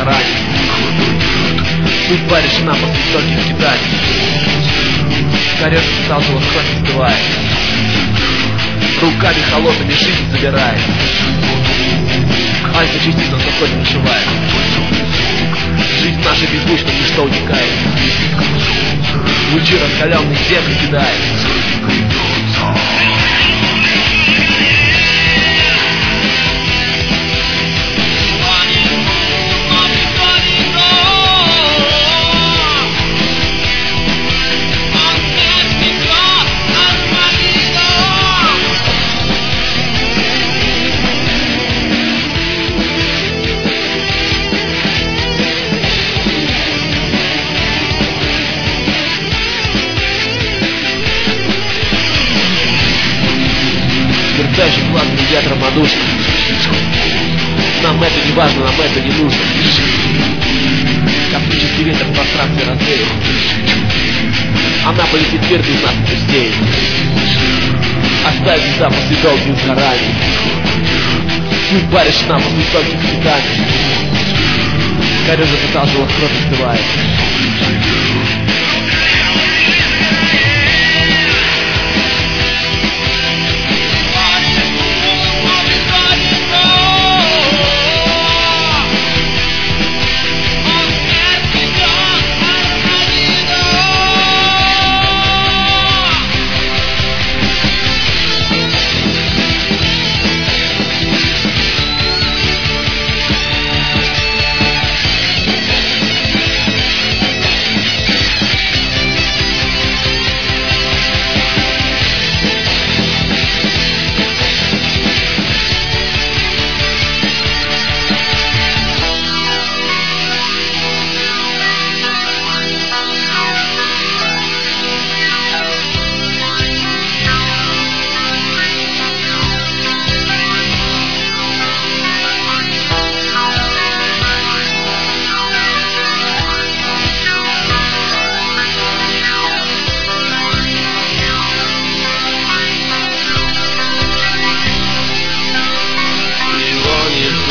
заранее. Судьба решена после стольких скитаний. Корёжа сталкивала, кровь остывает. Руками холодными жизнь забирает. Альфа-частица на входе ночевает. Жизнь наша беззвучно в ничто утекает. Лучи раскаленные земли кидает. Мерцающий глазами ветром ладушки. Нам это не важно, нам это не нужно. Космический ветер в пространстве развеет. Она полетит вверх без нас пустеет. Оставит леса после долгих сгораний. Судьба решена после стольких скитаний. Корёжа заталкивала, кровь остывает.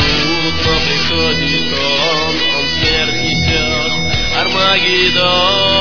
Армагеддон.